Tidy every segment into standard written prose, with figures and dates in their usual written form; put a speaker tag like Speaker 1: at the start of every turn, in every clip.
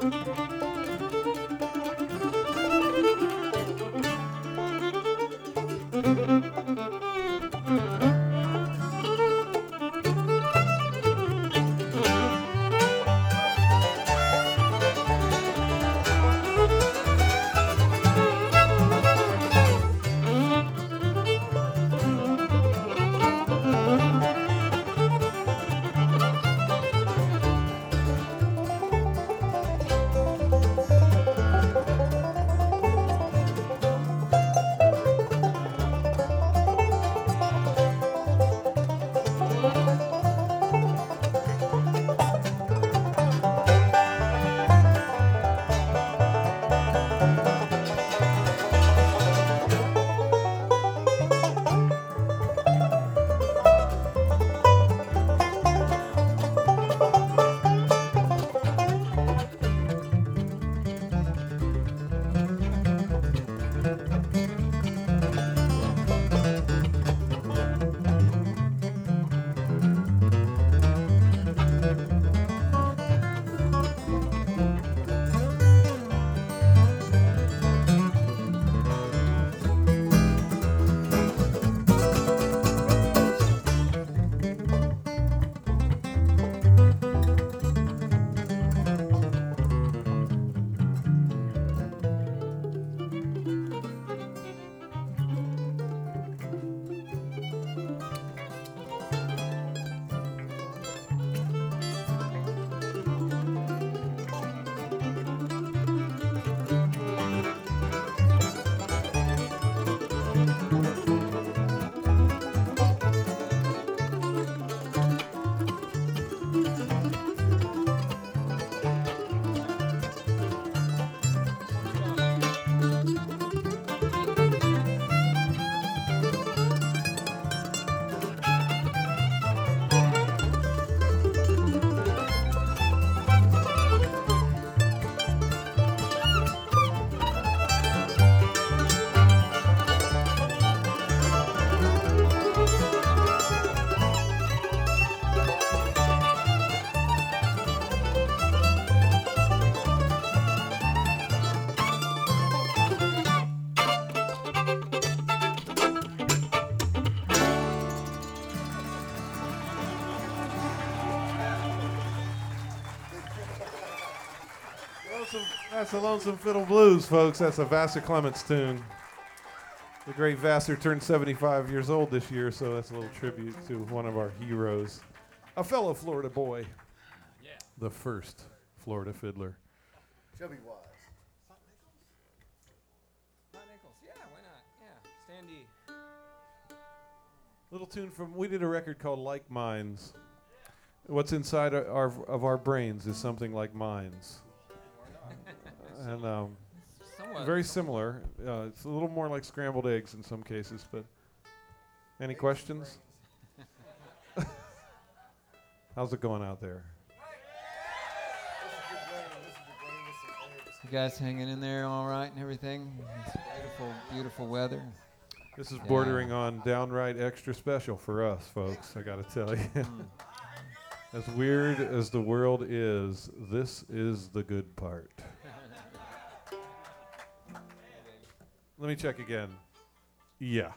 Speaker 1: That's the Lonesome Fiddle Blues, folks. That's a Vassar Clements tune. The great Vassar turned 75 years old this year, so that's a little tribute to one of our heroes, a fellow Florida boy, the first Florida fiddler.
Speaker 2: Chubby Wise.
Speaker 3: Hot Nichols. Yeah, why not? Yeah, Standy.
Speaker 1: Little tune from, we did a record called Like Minds. What's inside of our brains is something like minds. And very similar. It's a little more like scrambled eggs in some cases, but any questions? How's it going out there?
Speaker 3: You guys hanging in there all right and everything? It's beautiful, beautiful weather.
Speaker 1: This is bordering on downright extra special for us, folks, I gotta tell you. As weird as the world is, this is the good part. Let me check again. Yeah.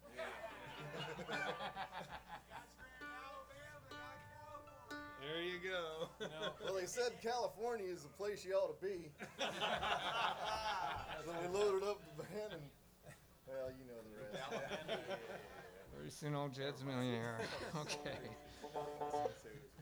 Speaker 2: There you go. Well, they said California is the place you ought to be. So we loaded up the van and, well, you know the rest.
Speaker 3: Very soon old Jed's a millionaire. Okay.